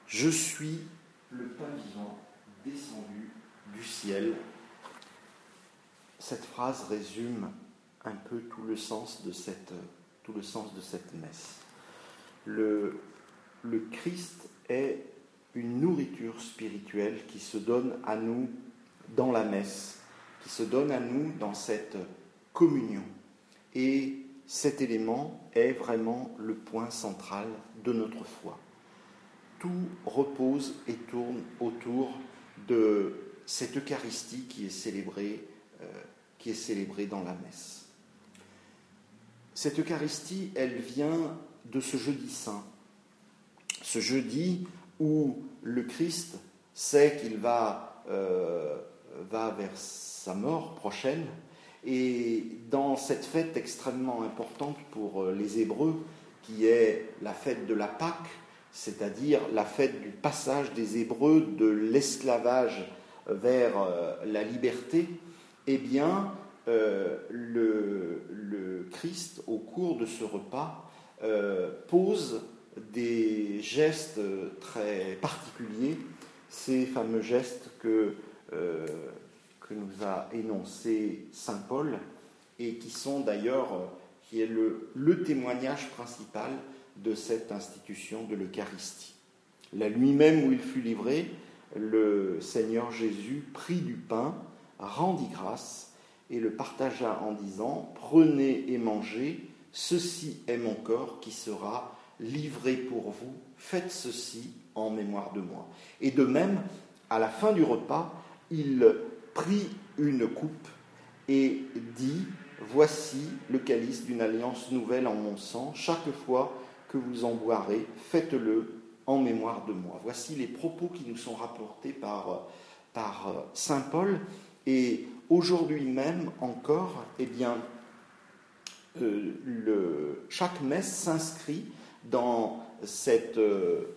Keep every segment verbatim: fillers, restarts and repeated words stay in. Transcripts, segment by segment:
Je suis le pain vivant descendu du ciel. Cette phrase résume un peu tout le sens de cette, tout le sens de cette messe. Le, le Christ est une nourriture spirituelle qui se donne à nous dans la messe, qui se donne à nous dans cette communion. Et cet élément est vraiment le point central de notre foi. Tout repose et tourne autour de cette Eucharistie qui est célébrée, euh, qui est célébrée dans la messe. Cette Eucharistie, elle vient de ce jeudi saint. Ce jeudi où le Christ sait qu'il va, euh, va vers sa mort prochaine. Et dans cette fête extrêmement importante pour les Hébreux, qui est la fête de la Pâque, c'est-à-dire la fête du passage des Hébreux de l'esclavage vers la liberté, eh bien, euh, le, le Christ, au cours de ce repas, euh, pose des gestes très particuliers, ces fameux gestes que, euh, que nous a énoncés saint Paul, et qui sont d'ailleurs, qui est le, le témoignage principal de cette institution de l'Eucharistie. La nuit même où il fut livré, le Seigneur Jésus prit du pain, rendit grâce et le partagea en disant « Prenez et mangez, ceci est mon corps qui sera livré pour vous, faites ceci en mémoire de moi. » Et de même, à la fin du repas, il prit une coupe et dit « Voici le calice d'une alliance nouvelle en mon sang, chaque fois que vous en boirez, faites-le en mémoire de moi. » Voici les propos qui nous sont rapportés par, par saint Paul. Et aujourd'hui même encore, eh bien, euh, le, chaque messe s'inscrit dans cette, euh,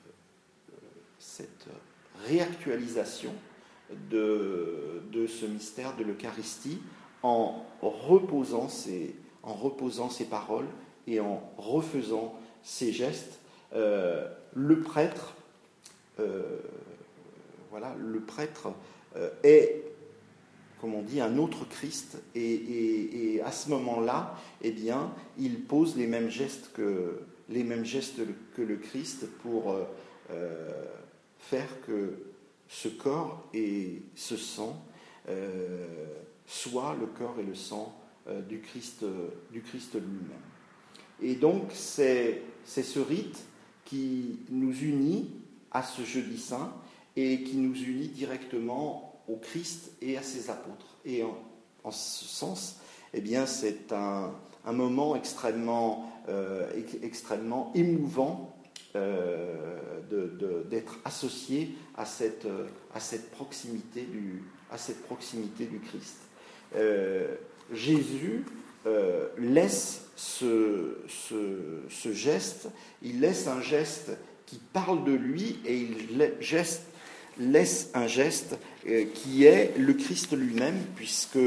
cette réactualisation de, de ce mystère de l'Eucharistie en reposant ses, en reposant ses paroles et en refaisant ces gestes. Euh, le prêtre, euh, voilà, le prêtre euh, est, comme on dit, un autre Christ, et, et, et à ce moment-là, eh bien, il pose les mêmes gestes que les mêmes gestes que le Christ pour euh, faire que ce corps et ce sang euh, soient le corps et le sang euh, du Christ, du Christ lui-même. Et donc, c'est, c'est ce rite qui nous unit à ce jeudi saint et qui nous unit directement au Christ et à ses apôtres. Et en, en ce sens, eh bien, c'est un, un moment extrêmement, euh, extrêmement émouvant euh, de, de, d'être associé à cette, à cette proximité du, à cette proximité du Christ. Euh, Jésus euh, laisse ce, ce, ce geste, il laisse un geste qui parle de lui et il geste, laisse un geste euh, qui est le Christ lui-même, puisque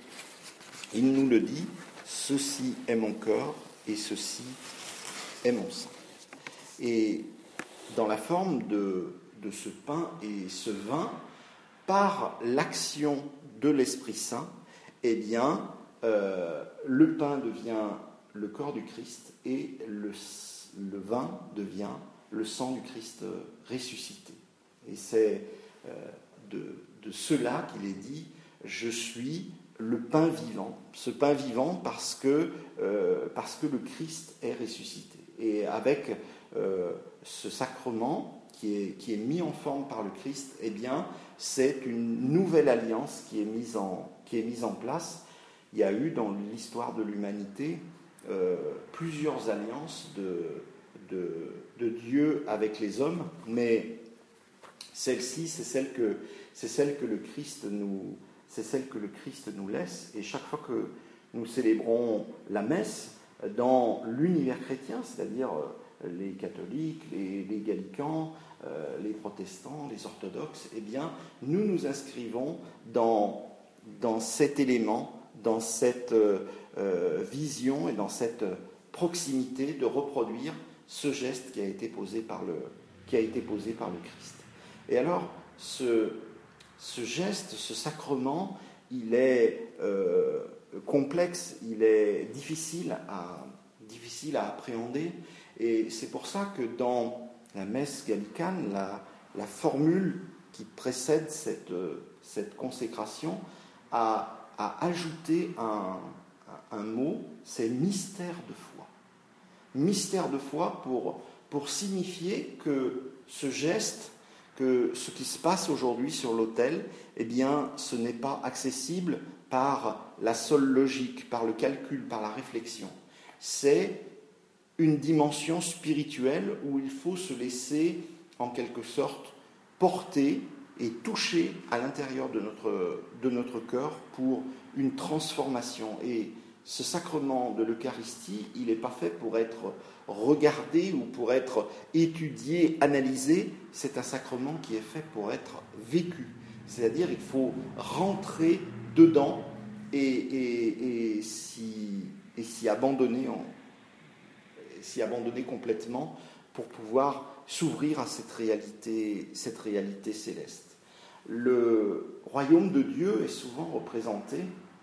il nous le dit, « Ceci est mon corps et ceci est mon sang ». Et dans la forme de, de ce pain et ce vin, par l'action de l'Esprit Saint, eh bien, euh, le pain devient le corps du Christ et le, le vin devient le sang du Christ ressuscité. Et c'est euh, de, de cela qu'il est dit « Je suis le pain vivant ». Ce pain vivant parce que, euh, parce que le Christ est ressuscité. Et avec euh, ce sacrement qui est, qui est mis en forme par le Christ, eh bien, c'est une nouvelle alliance qui est mise en, qui est mise en place. Il y a eu dans l'histoire de l'humanité euh, plusieurs alliances de, de, de Dieu avec les hommes, mais celle-ci, c'est celle que, c'est celle que le Christ nous, c'est celle que le Christ nous laisse. Et chaque fois que nous célébrons la messe dans l'univers chrétien, c'est-à-dire les catholiques, les, les gallicans, euh, les protestants, les orthodoxes, eh bien, nous nous inscrivons dans, dans cet élément, dans cette euh, vision et dans cette proximité de reproduire ce geste qui a été posé par le, qui a été posé par le Christ. Et alors, ce, ce geste, ce sacrement, il est euh, complexe, il est difficile à, difficile à appréhender, et c'est pour ça que dans la messe gallicane, la, la formule qui précède cette, cette consécration a, a ajouté un, un mot, c'est mystère de foi. Mystère de foi pour, pour signifier que ce geste, que ce qui se passe aujourd'hui sur l'autel, eh bien, ce n'est pas accessible par la seule logique, par le calcul, par la réflexion. C'est une dimension spirituelle où il faut se laisser, en quelque sorte, porter et toucher à l'intérieur de notre, de notre cœur pour une transformation. Et ce sacrement de l'Eucharistie, il n'est pas fait pour être regardé ou pour être étudié, analysé. C'est un sacrement qui est fait pour être vécu. C'est-à-dire qu'il faut rentrer dedans et, et, et, s'y, et s'y abandonner en, s'y abandonner complètement pour pouvoir s'ouvrir à cette réalité, cette réalité céleste. Le royaume de Dieu est souvent représenté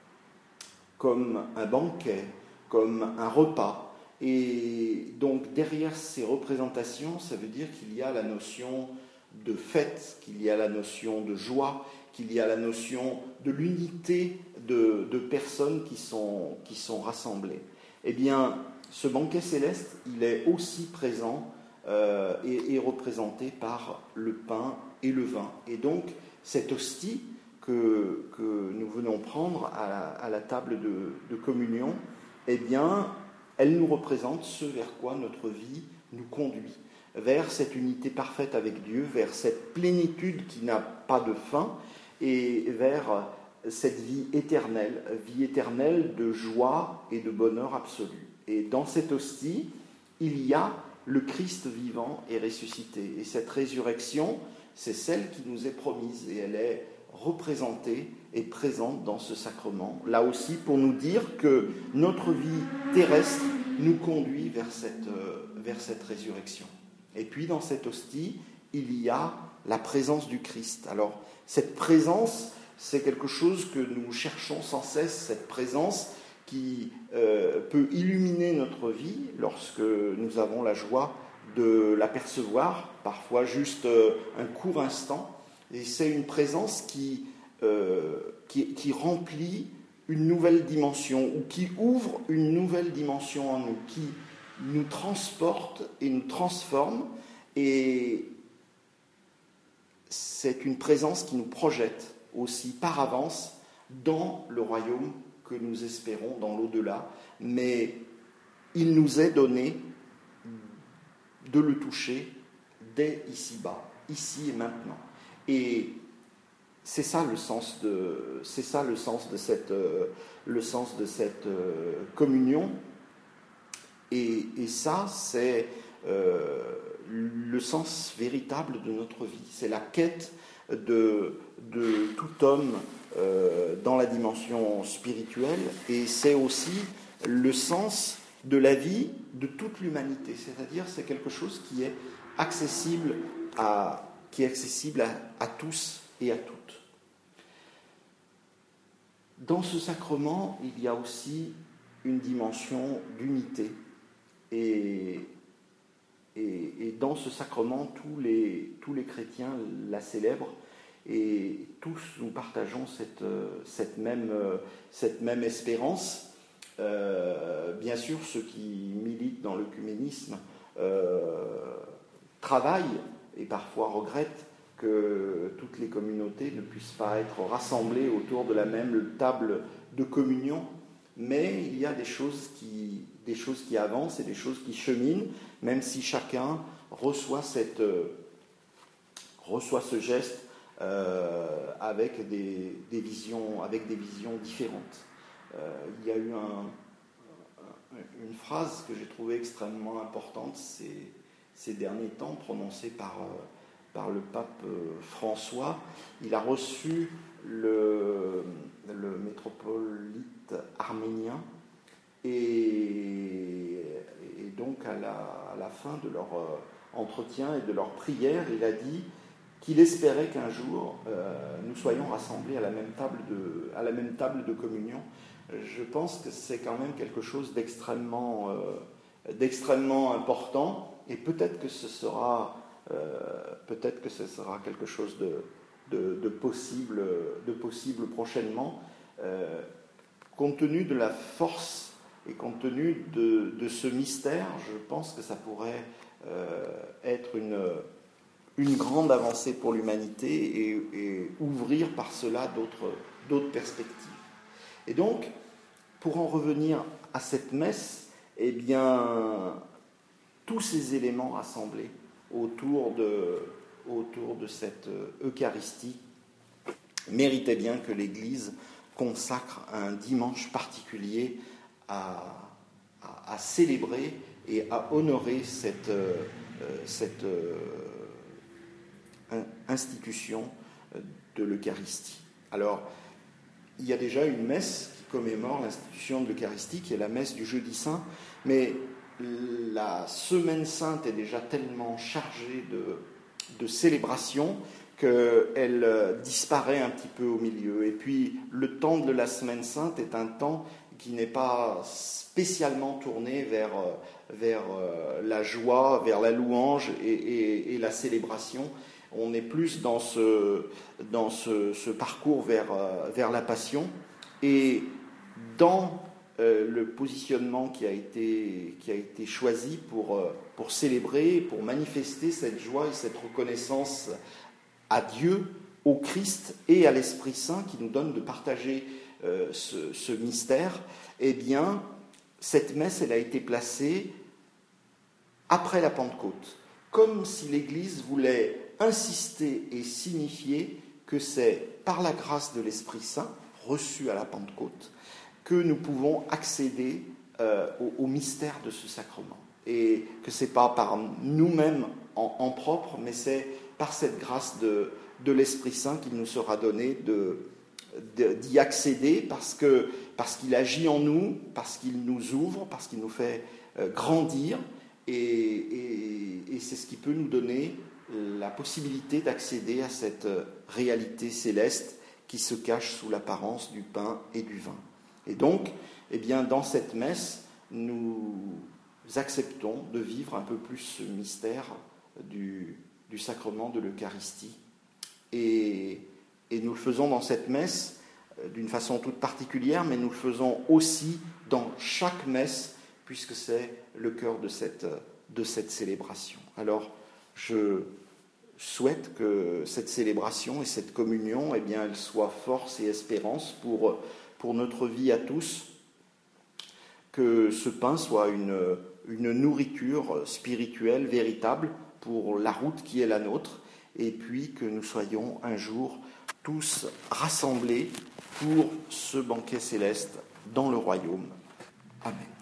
comme un banquet, comme un repas. Et donc derrière ces représentations, ça veut dire qu'il y a la notion de fête, qu'il y a la notion de joie, qu'il y a la notion de l'unité de, de personnes qui sont, qui sont rassemblées. Eh bien, ce banquet céleste, il est aussi présent euh, et, et représenté par le pain et le vin. Et donc, cette hostie que, que nous venons prendre à la, à la table de, de communion, eh bien, elle nous représente ce vers quoi notre vie nous conduit, vers cette unité parfaite avec Dieu, vers cette plénitude qui n'a pas de fin, et vers cette vie éternelle, vie éternelle de joie et de bonheur absolu. Et dans cette hostie, il y a le Christ vivant et ressuscité. Et cette résurrection, c'est celle qui nous est promise, et elle est représentée et présente dans ce sacrement, là aussi pour nous dire que notre vie terrestre nous conduit vers cette, euh, vers cette résurrection. Et puis dans cette hostie, il y a la présence du Christ. Alors cette présence, c'est quelque chose que nous cherchons sans cesse, cette présence qui euh, peut illuminer notre vie lorsque nous avons la joie de l'apercevoir, parfois juste euh, un court instant. Et c'est une présence qui, euh, qui, qui remplit une nouvelle dimension, ou qui ouvre une nouvelle dimension en nous, qui nous transporte et nous transforme. Et c'est une présence qui nous projette aussi par avance dans le royaume que nous espérons, dans l'au-delà. Mais il nous est donné de le toucher dès ici-bas, ici et maintenant. Et c'est ça le sens de, c'est ça le sens de cette, euh, le sens de cette euh, communion. Et, et ça, c'est euh, le sens véritable de notre vie. C'est la quête de, de tout homme euh, dans la dimension spirituelle, et c'est aussi le sens de la vie de toute l'humanité. C'est-à-dire, c'est quelque chose qui est accessible à qui est accessible à, à tous et à toutes. Dans ce sacrement, il y a aussi une dimension d'unité. Et, et, et dans ce sacrement, tous les, tous les chrétiens la célèbrent, et tous nous partageons cette, cette, même, cette même espérance. Euh, bien sûr, ceux qui militent dans l'œcuménisme euh, travaillent et parfois regrettent que toutes les communautés ne puissent pas être rassemblées autour de la même table de communion, mais il y a des choses qui, des choses qui avancent et des choses qui cheminent, même si chacun reçoit, cette, euh, reçoit ce geste euh, avec, des, des visions, avec des visions différentes. Euh, il y a eu un, une phrase que j'ai trouvée extrêmement importante ces, ces derniers temps, prononcée par, par le pape François. Il a reçu le, le métropolite arménien, et, et donc à la, à la fin de leur, entretien et de leur prière, il a dit qu'il espérait qu'un jour euh, nous soyons rassemblés à la même table de, à la même table de communion. Je pense que c'est quand même quelque chose d'extrêmement, euh, d'extrêmement important, et peut-être que ce sera, euh, peut-être que ce sera quelque chose de, de, de, possible, de possible prochainement, euh, compte tenu de la force et compte tenu de, de ce mystère. Je pense que ça pourrait euh, être une, une grande avancée pour l'humanité et, et ouvrir par cela d'autres, d'autres perspectives. Et donc, pour en revenir à cette messe, eh bien, tous ces éléments rassemblés autour de, autour de cette Eucharistie méritaient bien que l'Église consacre un dimanche particulier à, à, à célébrer et à honorer cette, euh, cette euh, institution de l'Eucharistie. Alors, il y a déjà une messe qui commémore l'institution de l'Eucharistie, qui est la messe du Jeudi Saint, mais la Semaine Sainte est déjà tellement chargée de, de célébrations qu'elle disparaît un petit peu au milieu. Et puis, le temps de la Semaine Sainte est un temps qui n'est pas spécialement tourné vers, vers la joie, vers la louange et, et, et la célébration. On est plus dans ce, dans ce, ce parcours vers, vers la Passion. Et dans euh, le positionnement qui a été, qui a été choisi pour, pour célébrer, pour manifester cette joie et cette reconnaissance à Dieu, au Christ et à l'Esprit Saint qui nous donne de partager euh, ce, ce mystère, eh bien, cette messe, elle a été placée après la Pentecôte, comme si l'Église voulait insister et signifier que c'est par la grâce de l'Esprit Saint, reçu à la Pentecôte, que nous pouvons accéder euh, au, au mystère de ce sacrement. Et que ce n'est pas par nous-mêmes en, en propre, mais c'est par cette grâce de, de l'Esprit Saint qu'il nous sera donné de, de, d'y accéder, parce, que, parce qu'il agit en nous, parce qu'il nous ouvre, parce qu'il nous fait euh, grandir, et, et, et c'est ce qui peut nous donner la possibilité d'accéder à cette réalité céleste qui se cache sous l'apparence du pain et du vin. Et donc, eh bien, dans cette messe, nous acceptons de vivre un peu plus ce mystère du, du sacrement de l'Eucharistie. Et, et nous le faisons dans cette messe d'une façon toute particulière, mais nous le faisons aussi dans chaque messe, puisque c'est le cœur de cette, de cette célébration. Alors, je souhaite que cette célébration et cette communion, eh bien, elle soit force et espérance pour, pour notre vie à tous, que ce pain soit une, une nourriture spirituelle véritable pour la route qui est la nôtre, et puis que nous soyons un jour tous rassemblés pour ce banquet céleste dans le royaume. Amen.